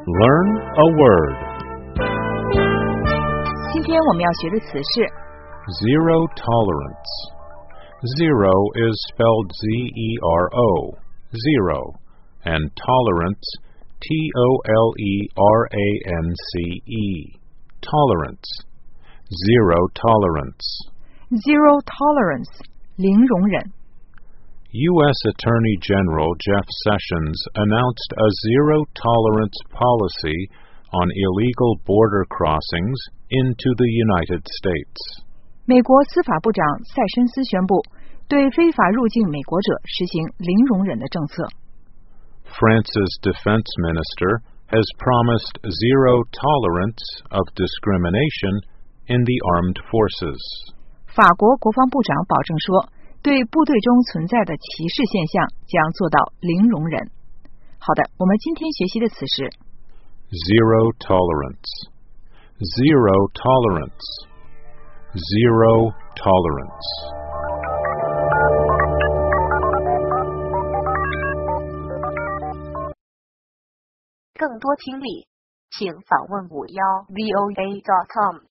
Learn a word. 今天我们要学的词是 Zero tolerance. Zero is spelled Z-E-R-O, zero, and tolerance, T-O-L-E-R-A-N-C-E, tolerance. Zero tolerance. zero tolerance 零容忍。 U.S. Attorney General Jeff Sessions announced a zero-tolerance policy on illegal border crossings into the United States. 美国司法部长塞申斯宣布，对非法入境美国者实行零容忍的政策。 France's defense minister has promised zero tolerance of discrimination in the armed forces. 法国国防部长保证说，对部队中存在的歧视现象将做到零容忍。好的，我们今天学习的词是 Zero tolerance. Zero tolerance. Zero tolerance. 更多听力，请访问51voa.com。